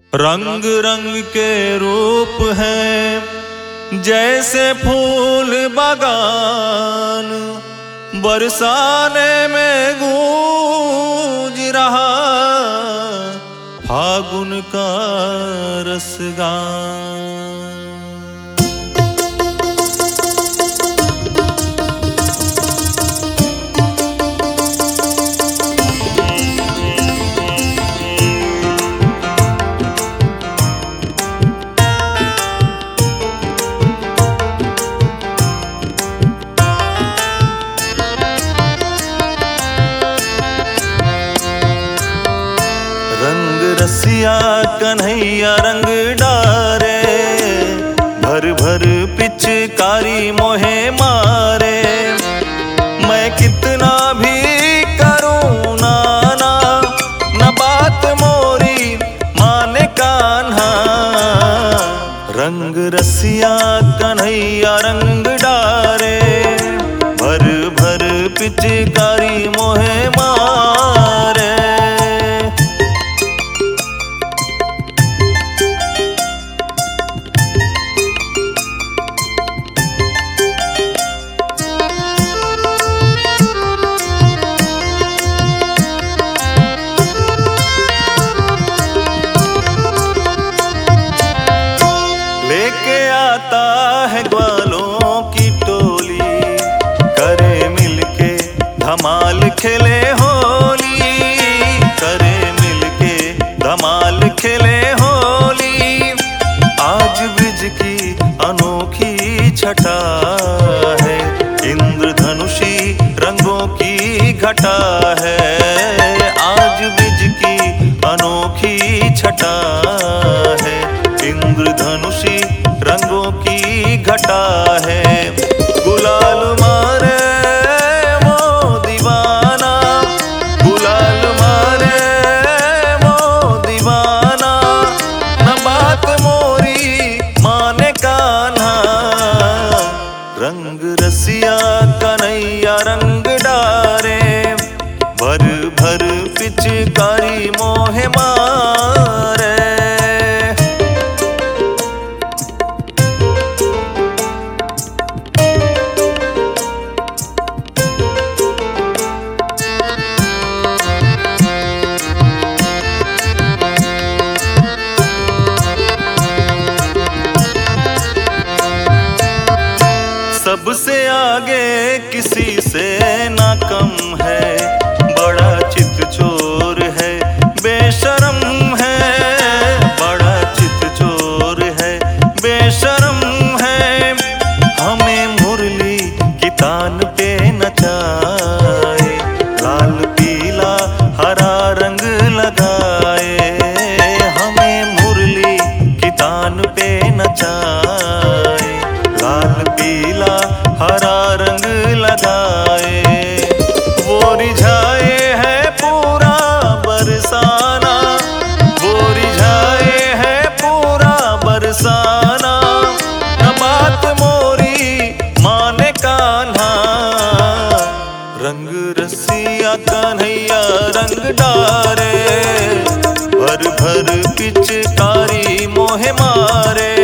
रंग रंग के रूप हैं जैसे फूल बागान, बरसाने में गूंज रहा फागुन का रसगान। रंग रसिया कन्हैया रंग डारे, भर भर पिचकारी मोहे मारे। मैं कितना भी करूं नाना, न बात मोरी माने कान्हा। रंग रसिया कन्हैया रंग डारे, भर भर पिचकारी मोहे मारे। लेके आता है ग्वालों की टोली, करे मिलके धमाल खेले होली। करे मिलके धमाल खेले होली। आज ब्रिज की अनोखी छटा है, इंद्रधनुषी रंगों की घटा है। आज ब्रिज की अनोखी छटा है, इंद्रधनुषी रंगों की घटा है। गुलाल मारे वो दीवाना, गुलाल मारे वो दीवाना। न बात मोरी माने कान्हा। रंग रसिया कन्हैया रंग डारे, भर भर पिचकारी मोहे मारे। सबसे आगे किसी से ना कम है, बड़ा चित चोर है बेशरम है। बड़ा चित चोर है बेशरम है। हमें मुरली की तान पे नचाए, लाल पीला हरा रंग लगाए। हमें मुरली की तान पे नचाए, लाल पीला हरा रंग लगाए। वो रिझाए है पूरा बरसाना, वो रिझाए है पूरा बरसाना। न बात मोरी माने कान्हा। रंग रसिया कन्हैया रंग डारे, भर भर पिचकारी मोहे मारे।